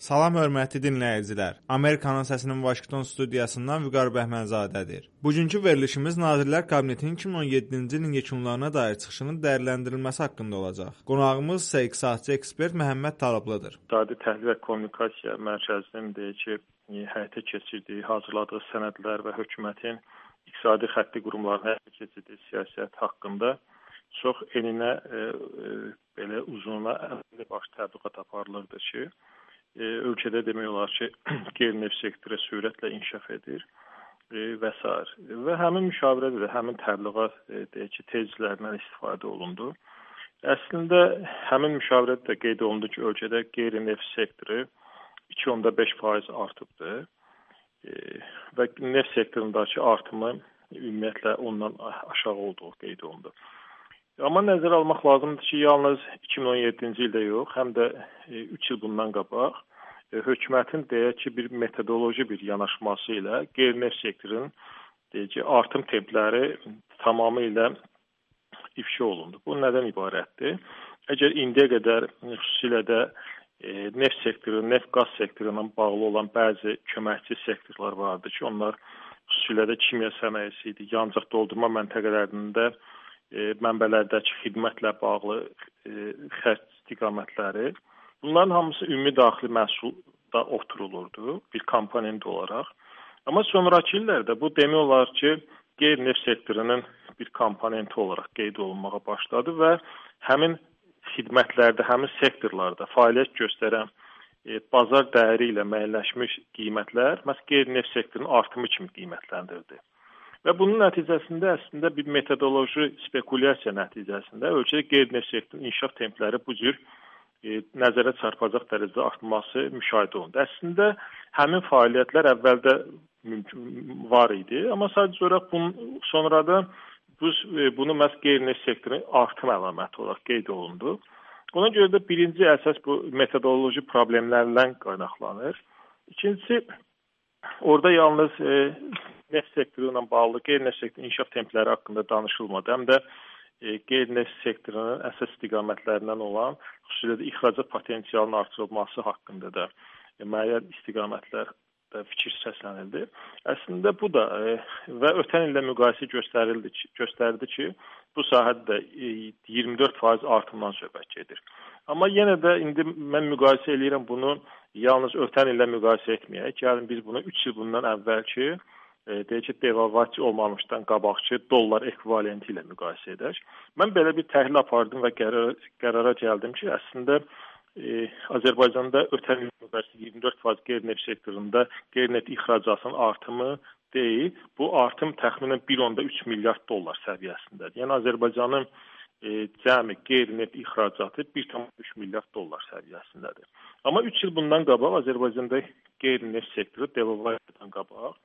Salam hörmətli dinləyicilər. Amerikanın Səsinin Vaşinqton studiyasından Vüqar Bəhmənzadədir. Bugünkü verilişimiz Nazirlər Kabinetinin 2017-ci ilin yekunlarına dair çıxışının dəyərləndirilməsi haqqında olacaq. Qonağımız isə iqtisadçı ekspert Məhəmməd Talıblıdır. İqtisadi Təhlil və Kommunikasiya Mərkəzinin həyata keçirdiyi, hazırladığı sənədlər və hökumətin iqtisadi xətti qurumlarının həyata keçirdiyi siyasət haqqında çox eninə belə uzununa baş təbliğat aparılırdı ki, ölkədə demək olar ki, qeyri-neft sektoru sürətlə inkişaf edir və s. Və həmin müşavirədə də həmin təbliğat tezlərindən istifadə olundu. Əslində həmin müşavirədə də qeyd olundu ki, ölkədə qeyri-neft sektoru 2.5% artıbdır və neft sektorundakı artımı ümumiyyətlə ondan aşağı olduğu qeyd olundu. Amma nəzərə almaq lazımdır ki, yalnız 2017-ci ildə yox, həm də 3 il bundan qabaq hökumətin deyək ki, bir metodoloji bir yanaşması ilə qeyri-neft sektorunun artım templəri tamamilə ifşa olundu. Bu nədən ibarətdir? Əgər indiyə qədər xüsusilə də neft sektoru, neft-qaz sektoruna bağlı olan bəzi köməkçi sektorlar vardı ki, onlar xüsusilə də kimya sənayesi idi, yancaq doldurma məntəqələrində mənbələrdəki xidmətlə bağlı xərc istiqamətləri. Bunların hamısı ümumi daxili məhsulda oturulurdu bir komponent olaraq. Amma sonraki illərdə bu demək olar ki, qeyri-neft sektorunun bir komponenti olaraq qeyd olunmağa başladı və həmin xidmətlərdə, həmin sektorlarda fəaliyyət göstərən bazar dəyəri ilə müəyyənləşmiş qiymətlər məhz qeyri-neft sektorunun artımı kimi qiymətləndirildi. Və bunun nəticəsində əslində bir metodoloji spekulyasiya nəticəsində ölkədə qeyri-neft sektorunun inkişaf templəri bu cür nəzərə çarpacaq dərəcədə artması müşahidə olundu. Əslində həmin fəaliyyətlər əvvəldə var idi, amma sadəcə olaraq sonradan bunu məhz qeyri-neft sektorunun artım əlaməti olaraq qeyd olundu. Ona görə də birinci əsas bu metodoloji problemlərlə qaynaqlanır. İkincisi, orada yalnız neft sektoru ilə bağlı qeyri-neft sektorunun inkişaf templəri haqqında danışılmadı. Həm də qeyri-neft sektorunun əsas istiqamətlərindən olan xüsusilə də ixracat potensialının artırılması haqqında da müəyyən istiqamətlərdə fikir səslənildi. Əslində bu da və ötən illə müqayisə göstərdi ki, bu sahədə 24% artımdan söhbət gedir. Amma yenə də indi mən müqayisə edirəm bunu yalnız ötən illə müqayisə etməyək. Yəni biz bunu 3 il bundan əvvəlki deyək ki, devalvasiya olmamışdan qabaqçı dollar ekvivalenti ilə müqayisə edək. Mən belə bir təhlil apardım və qərara gəldim ki, əslində Azərbaycanda ötən il müqayisə 24% qeyri-neft sektorunda qeyri-neft ixracatının artımı deyil, bu artım təxminən 1.3 milyard dollar səviyyəsindədir. Yəni Azərbaycanın cəmi qeyri-neft ixracatı 1.3 milyard dollar səviyyəsindədir. Amma 3 il bundan qabaq Azərbaycanda qeyri-neft sektoru devalvasiyadan qabaq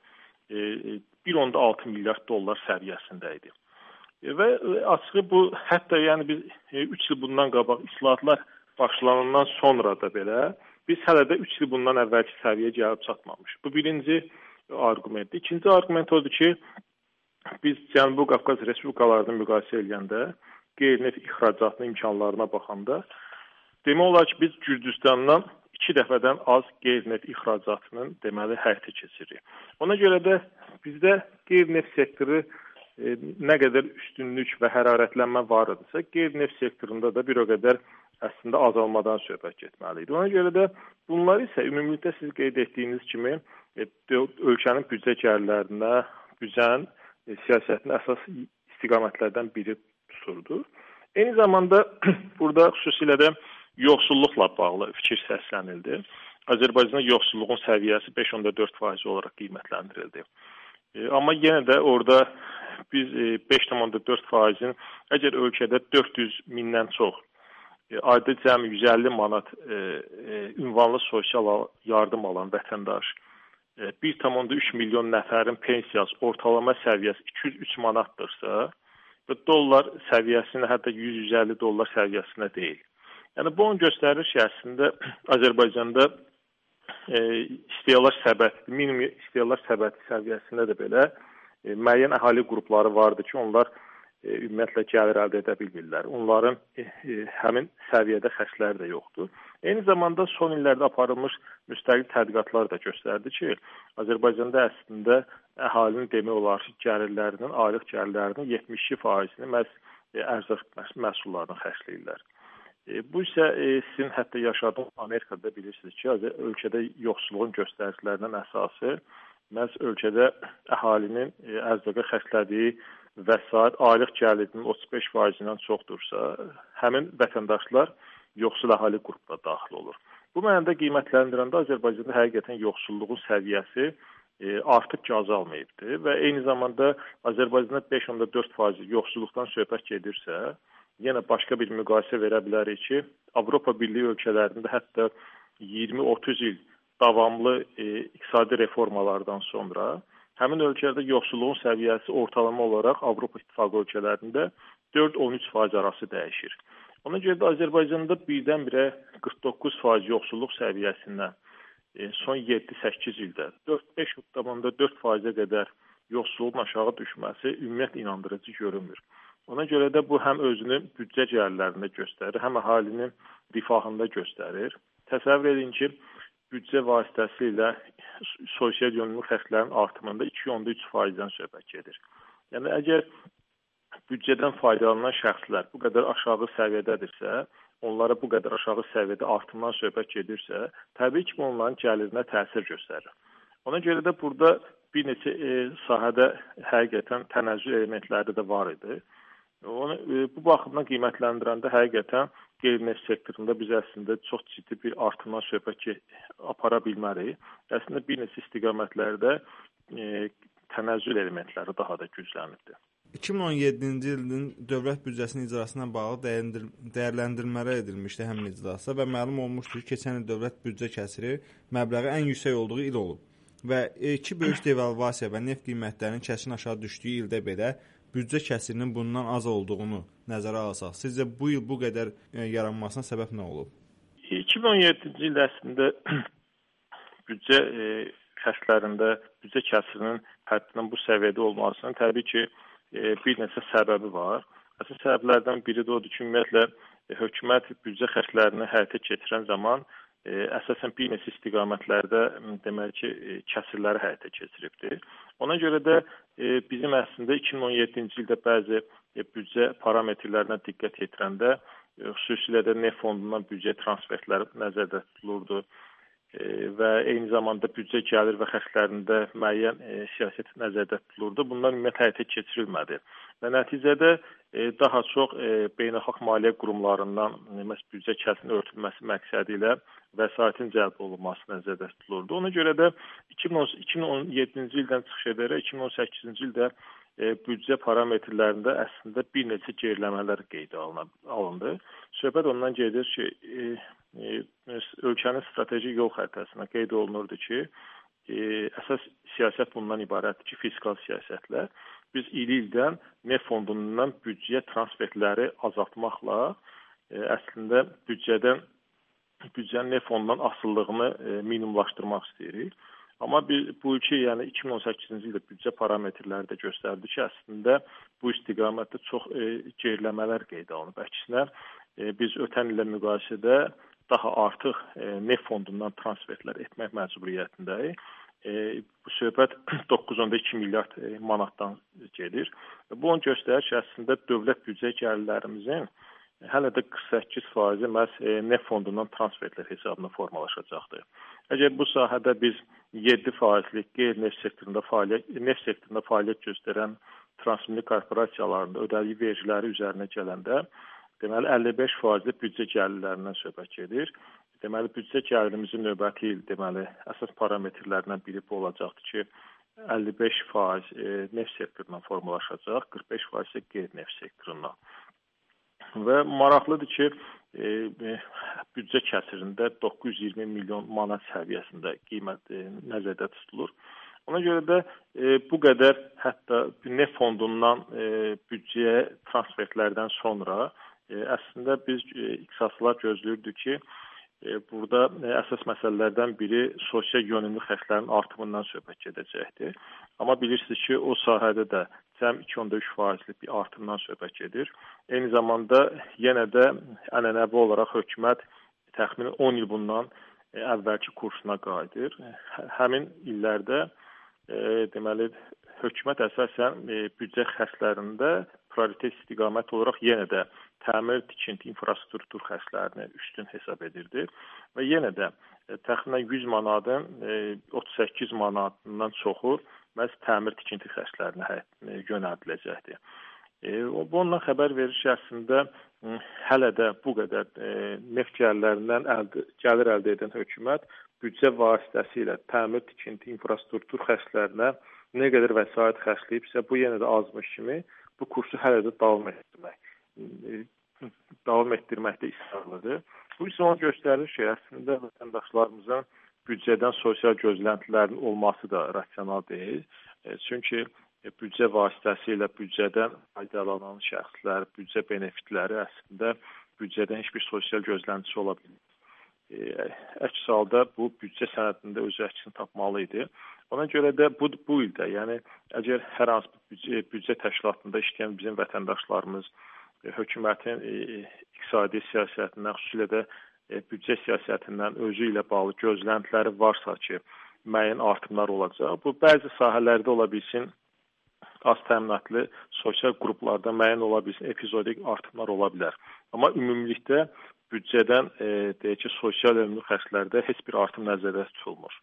1.6 milyard dollar səviyyəsində idi. Və açığı bu, hətta yəni biz 3 il bundan qabaq islahatlar başlanandan sonra da belə biz hələ də 3 il bundan əvvəlki səviyyəyə gəlib çatmamış. Bu birinci arqumentdir. İkinci arqument odur ki, biz Cənubi Qafqaz Respublikalarını müqayisə edəndə qeyri-neft ixracatının imkanlarına baxanda demək olar ki, biz Gürcüstandan 2 dəfədən az qeyri-neft ixracatının deməli həyata keçiririk. Ona görə də bizdə qeyri-neft sektoru nə qədər üstünlük və hərarətlənmə var idisə, qeyri-neft sektorunda da bir o qədər əslində azalmadan söhbət getməlidir. Ona görə də bunlar isə ümumilikdə siz qeyd etdiyiniz kimi ölkənin büdcə gəlirlərinə, büdcənin siyasətinin əsas istiqamətlərdən biri tuturdu. Eyni zamanda burada xüsusilə də yoxsulluqla bağlı fikir səslənildi. Azərbaycanda yoxsulluğun səviyyəsi 5.4% olaraq qiymətləndirildi. Amma yenə də orada biz 5.4%-in əgər ölkədə 400 mindən çox ayda cəmi 150 manat ünvanlı sosial yardım alan vətəndaş 1.3 milyon nəfərin pensiyası ortalama səviyyəsi 203 manatdırsa və dollar səviyyəsində hətta 100-150 dollar səviyyəsində deyil. Yəni bu onu göstərir ki, əslində Azərbaycanda istehlak səbəti, minimum istehlak səbəti səviyyəsində də belə müəyyən əhali qrupları vardı ki, onlar ümumiyyətlə gəlir əldə edə bilmirlər. Onların həmin səviyyədə xərcləri də yoxdur. Eyni zamanda son illərdə aparılmış müstəqil tədqiqatlar da göstərdi ki, Azərbaycanda əslində əhalinin demək olar ki, gəlirlərinin, aylıq gəlirlərinin 72%-ni məhz ərzaq məhsullarını xərcləyirlər. Bu isə sizin hətta yaşadığınız Amerikada bilirsiniz ki, ölkədə yoxsulluğun göstəricilərinin əsası məhz ölkədə əhalinin ərzaqa xərclədiyi vəsait aylıq gəlirinin 35%-dən çoxdursa, həmin vətəndaşlar yoxsul əhali qrupuna daxil olur. Bu mənada qiymətləndirəndə Azərbaycanda həqiqətən yoxsulluğun səviyyəsi artıq ki azalmayıbdır və eyni zamanda Azərbaycanda 5.4% yoxsulluqdan söhbət gedirsə, yenə başqa bir müqayisə verə bilərik ki, Avropa Birliyi ölkələrində hətta 20-30 il davamlı iqtisadi reformalardan sonra həmin ölkələrdə yoxsulluğun səviyyəsi ortalama olaraq Avropa İttifaqı ölkələrində 4-13% arası dəyişir. Ona görə də Azərbaycanda birdən-birə 49% yoxsulluq səviyyəsindən son 7-8 ildə 5.4%-ə qədər yoxsulluğun aşağı düşməsi ümumiyyətlə inandırıcı görünmür. Ona görə də bu həm özünü büdcə gəlirlərində göstərir, həm əhalinin rifahında göstərir. Təsəvvür edin ki, büdcə vasitəsilə sosial yönümlü xərclərin artımında 2.3%-dən söhbət gedir. Yəni, əgər büdcədən faydalanan şəxslər bu qədər aşağı səviyyədədirsə, onlara bu qədər aşağı səviyyədə artımdan söhbət gedirsə, təbii ki, onların gəlirinə təsir göstərir. Ona görə də burada bir neçə sahədə həqiqətən tənəzzül elementləri də var idi. Bu baxımdan qiymətləndirəndə həqiqətən qeyri-neft sektorunda biz əslində çox ciddi bir artımdan söhbət apara bilmərik. Əslində bir neçə istiqamətlərdə tənəzzül elementləri daha da güclənibdir. 2017-ci ilin dövlət büdcəsinin icrası ilə bağlı dəyərləndirmələr edilmişdi həmin iclasda və məlum olmuşdur ki, keçən il dövlət büdcə kəsiri məbləği ən yüksək olduğu il olub və iki böyük devalvasiya və neft qiymətlərinin kəskin aşağı düşdüyü ildə belə büdcə kəsirinin bundan az olduğunu nəzərə alsaq, sizcə bu il bu qədər yaranmasına səbəb nə olub? 2017-ci ildə əslində büdcə xərclərində büdcə kəsirinin həddindən bu səviyyədə olmasının təbii ki, bir neçə səbəbi var. Əsas səbəblərdən biri də odur ki, ümumiyyətlə hökumət büdcə xərclərini həyata keçirən zaman əsasən bir neçə istiqamətlərdə deməli ki, kəsirləri həyata keçiribdir. Ona görə də bizim əslində 2017-ci ildə bəzi büdcə parametrlərinə diqqət yetirəndə xüsusilə də neft fondundan büdcə transferləri nəzərdə tutulurdu və eyni zamanda büdcə gəlir və xərclərində müəyyən siyasət nəzərdə tutulurdu. Bunlar ümumiyyətlə həyata keçirilmədi və nəticədə daha çox beynəlxalq maliyyə qurumlarından büdcə kəsirinin örtülməsi məqsədi ilə vəsaitin cəlb olunması nəzərdə tutulurdu. Ona görə də 2017-ci ildən çıxış edərək 2018-ci ildə büdcə parametrlərində əslində bir neçə geriləmələr qeydə alındı. Söhbət ondan gedir ki, ölkənin strateji yol xəritəsində qeyd olunurdu ki, əsas siyasət bundan ibarətdir ki, fiskal siyasətlə biz il-ildən neft fondundan büdcəyə transferləri azaltmaqla əslində büdcənin neft fondundan asılılığını minimumlaşdırmaq istəyirik. Amma bu iki, yəni 2018-ci ildə büdcə parametrləri də göstərdi ki, əslində bu istiqamətdə çox geriləmələr qeydə alınıb. Əksinə, biz ötən illə müqayisədə daha artıq neft fondundan transferlər etmək məcburiyyətindəyik. Bu söhbət 9.2 milyard manatdan gedir. Bu onu göstərir ki, əslində dövlət büdcə gəlirlərimizin hələ də 48% məhz neft fondundan transferlər hesabına formalaşacaqdır. Əgər bu sahədə biz 7%lik qeyri-neft sektorunda fəaliyyət göstərən transmilli korporasiyalarında ödədiyi vergiləri üzərinə gələndə, deməli 55% büdcə gəlirlərindən söhbət gedir. Deməli, büdcə gəlirimizin növbəti il əsas parametrlərindən biri bu olacaqdır ki, 55% neft sektorundan formalaşacaq, 45% isə qeyri-neft sektorundan. Və maraqlıdır ki, büdcə kəsirində 920 milyon manat səviyyəsində qiymət nəzərdə tutulur. Ona görə də bu qədər hətta neft fondundan büdcəyə transferlərdən sonra əslində biz iqtisadçılar gözləyirdik ki, burada əsas məsələlərdən biri sosial yönümlü xərclərin artımından söhbət gedəcəkdir. Amma bilirsiniz ki, o sahədə də cəm 2.3%lik bir artımdan söhbət gedir. Eyni zamanda yenə də ənənəvi olaraq hökumət təxminən 10 il bundan əvvəlki kursuna qayıdır. Həmin illərdə deməli hökumət əsasən büdcə xərclərində prioritet istiqamət olaraq yenə də təmir, tikinti, infrastruktur xərclərini üstün hesab edirdi və yenə də təxminən 100 manatın 38 manatından çoxu məhz təmir, tikinti xərclərinə yönəldiləcəkdir. Bundan xəbər verir ki, əslində hələ də bu qədər neft gəlirlərindən gəlir əldə edən hökumət büdcə vasitəsilə təmir, tikinti, infrastruktur xərclərinə nə qədər vəsait xərcləyibsə, bu yenə də azmış kimi bu kursu hələ də davam etdirməkdə israrlıdır. Bu isə onu göstərir ki, əslində vətəndaşlarımızın büdcədən sosial gözləntilərinin olması da rasional deyil. Çünki büdcə vasitəsilə büdcədən faydalanan şəxslər, büdcə benefitləri əslində büdcədən heç bir sosial gözləntisi ola bilmir. Əks halda bu büdcə sənədində öz əksini tapmalı idi. Ona görə də bu ildə, yəni əgər hər hansı büdcə təşkilatında işləyən bizim vətəndaşlarımız hökumətin iqtisadi siyasətindən, xüsusilə də büdcə siyasətindən özü ilə bağlı gözləntiləri varsa ki, müəyyən artımlar olacaq. Bu bəzi sahələrdə ola bilsin, az təminatlı sosial qruplarda müəyyən ola bilsin, epizodik artımlar ola bilər. Amma ümumilikdə büdcədən deyək ki, sosial ümumi xərclərdə heç bir artım nəzərdə tutulmur.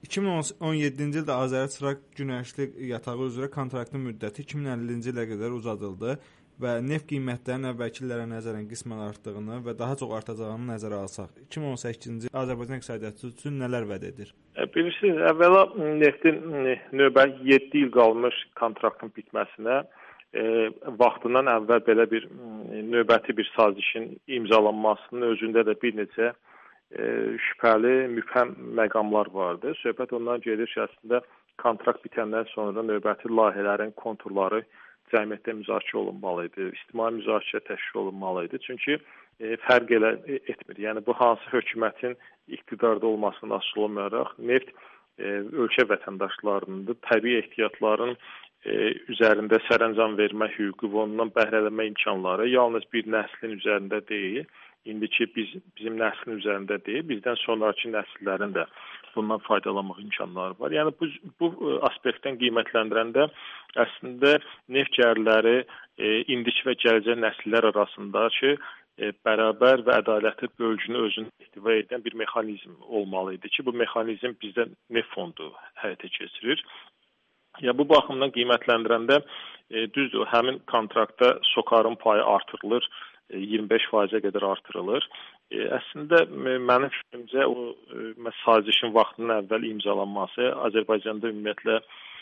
2017-ci ildə Azərçıraq Günəşli yatağı üzrə kontraktın müddəti 2050-ci ilə qədər uzadıldı və neft qiymətlərinin əvvəlki illərə nəzərən qismən artdığını və daha çox artacağını nəzərə alsaq, 2018-ci il Azərbaycan iqtisadiyyatı üçün nələr vəd edir? Bilirsiniz, əvvəla neftin növbəti 7 il qalmış kontraktın bitməsinə vaxtından əvvəl belə bir növbəti bir sazişin imzalanmasının özündə də bir neçə şübhəli, mübhəm məqamlar vardı. Söhbət ondan gedir ki, əslində kontrakt bitəndən sonra növbəti layihələrin konturları cəmiyyətdə müzakirə olunmalı idi, ictimai müzakirə təşkil olunmalı idi. Çünki fərq etmir. Yəni bu hansı hökumətin iqtidarda olmasından asılı olmayaraq neft ölkə vətəndaşlarının da təbii ehtiyatların üzərində sərəncam vermə hüququ və ondan bəhrələnmə imkanları yalnız bir nəslin üzərində deyil, indiki bizim nəslin üzərində deyil, bizdən sonraki nəsillərin də bundan faydalanmaq imkanları var. Yəni bu aspektdən qiymətləndirəndə əslində neft gəlirləri indiki və gələcək nəsillər arasındakı bərabər və ədalətli bölgünü özündə ihtiva edən bir mexanizm olmalı idi ki, bu mexanizm bizdə neft fondu həyata keçirir. Ya bu baxımdan qiymətləndirəndə düzdür, həmin kontraktda SOCAR-ın payı artırılır, 25%-ə qədər artırılır. Əslində mənim fikrimcə o sazişin vaxtının əvvəl imzalanması Azərbaycanda ümumiyyətlə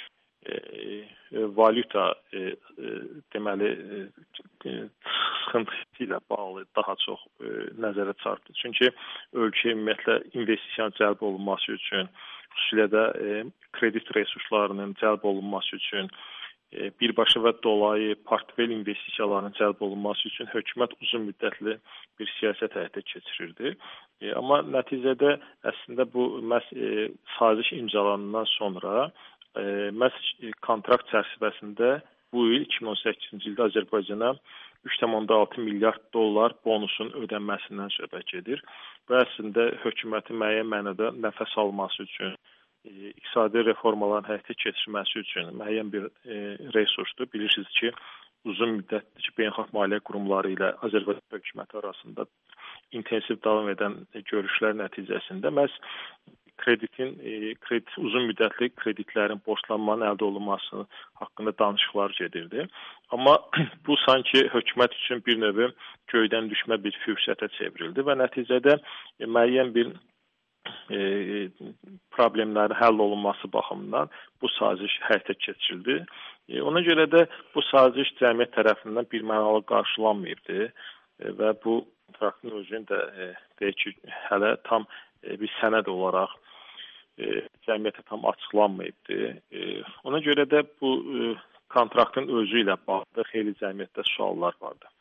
valyuta deməli sıxıntısı ilə bağlı daha çox nəzərə çarpdı. Çünki ölkəyə ümumiyyətlə investisiyanın cəlb olunması üçün, xüsusilə də kredit resurslarının cəlb olunması üçün, birbaşa və dolayı portfel investisiyalarının cəlb olunması üçün hökumət uzun müddətli bir siyasət həyata keçirirdi. Amma nəticədə əslində bu saziş imzalanandan sonra kontrakt çərçivəsində bu il 2018-ci ildə Azərbaycana 3,6 milyard dollar bonusun ödənməsindən söhbət gedir. Bu əslində hökumətin müəyyən mənada nəfəs alması üçün, iqtisadi reformaların həyata keçirilməsi üçün müəyyən bir resursdur. Bilirsiniz ki, uzun müddətli beynəlxalq maliyyə qurumları ilə Azərbaycan hökuməti arasında intensiv davam edən görüşlər nəticəsində məhz uzun müddətli kreditlərin borclanmanın əldə olunması haqqında danışıqlar gedirdi. Amma bu sanki hökumət üçün bir növ göydən düşmə bir fürsətə çevrildi və nəticədə müəyyən bir problemlərin həll olunması baxımından bu saziş həyata keçirildi. Ona görə də bu saziş cəmiyyət tərəfindən birmənalı qarşılanmayıbdı və bu kontraktın özünü də deyək ki, hələ tam bir sənəd olaraq cəmiyyətə tam açıqlanmayıbdı. Ona görə də bu kontraktın özü ilə bağlı xeyli cəmiyyətdə suallar vardı.